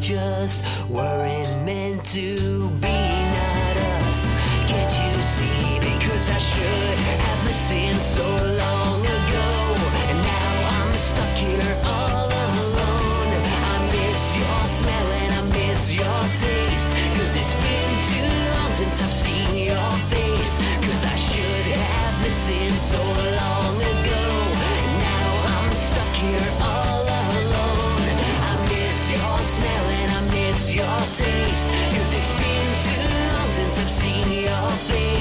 just weren't meant to be, not us. Can't you see? Because I should have listened so long ago, and now I'm stuck here all alone. I miss your smell and I miss your taste, 'cause it's been too long since I've seen your face. 'Cause I should have listened so long ago, and now I'm stuck here all alone. I miss your smell and I miss your taste, 'cause it's been too long since I've seen your face.